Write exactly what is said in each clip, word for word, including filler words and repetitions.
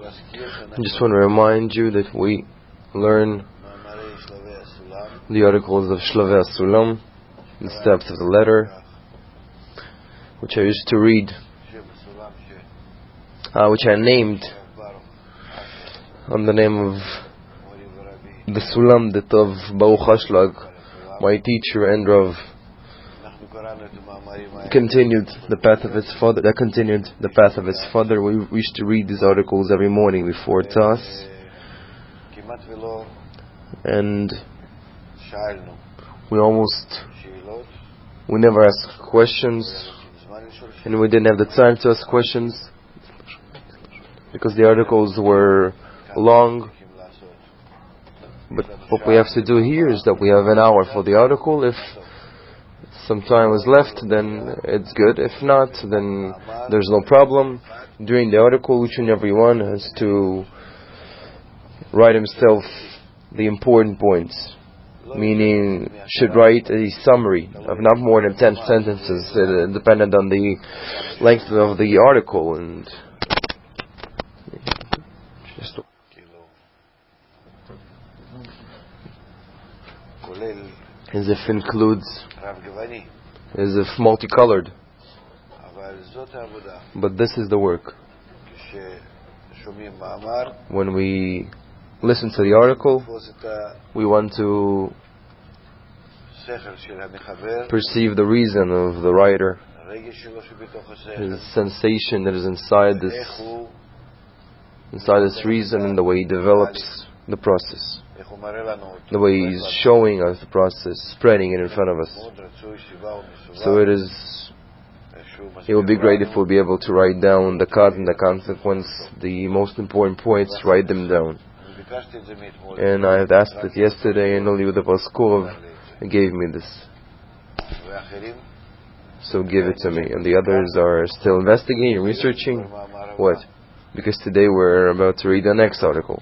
I just want to remind you that we learn the articles of Shlavei Sulam, the steps of the ladder, which I used to read, uh, which I named on the name of the Sulam that of Baruch Hashlag, my teacher and Rav, continued the path of his father. That continued the path of his father. We, we used to read these articles every morning before Tas, and we almost we never asked questions, and we didn't have the time to ask questions because the articles were long. But what we have to do here is that we have an hour for the article. If some time is left, then it's good. If not, then there's no problem. During the article, each and every one has to write himself the important points, meaning should write a summary of not more than ten sentences, uh, dependent on the length of the article, and just as if includes, as if multicolored. But this is the work. When we listen to the article, we want to perceive the reason of the writer, his sensation that is inside this, inside this reason, and the way he develops the process, the way he's showing us the process, spreading it in front of us. So it is, it would be great if we'll be able to write down the cause and the consequence, the most important points, write them down. And I had asked it yesterday, and only with the Paskov gave me this. So give it to me. And the others are still investigating, researching. What? Because today we're about to read the next article.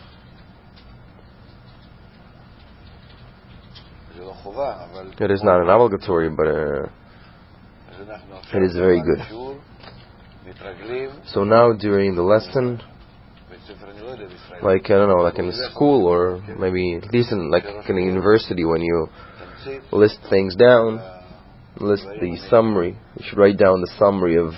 It is not an obligatory, but uh, it is very good. So now during the lesson, like, I don't know, like in a school, or maybe at least in, like in a university, when you list things down, list the summary. You should write down the summary of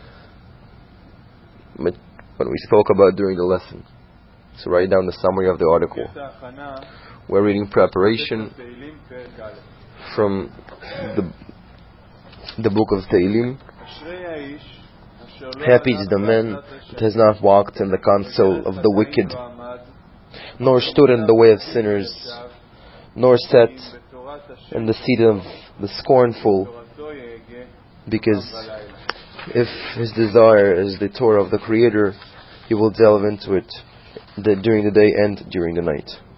what we spoke about during the lesson. So write down the summary of the article. We're reading preparation from the the book of Tehillim. Happy is the man that has not walked in the counsel of the wicked, nor stood in the way of sinners, nor sat in the seat of the scornful, because if his desire is the Torah of the Creator, he will delve into it during the day and during the night.